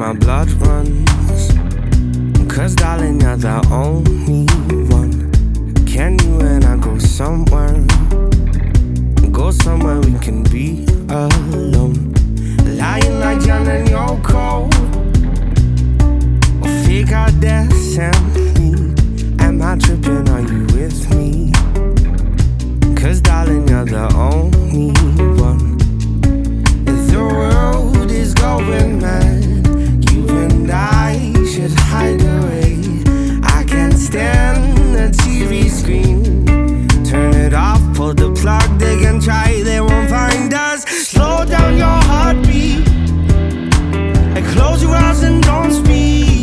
my blood runs. Cause darling, you're the only one. Can you and I go somewhere? Go somewhere we can be alone. Lying like John and Yoko. Or fake out death simply. Am I tripping? Are you with me? Cause darling, you're the only one. The world is going mad.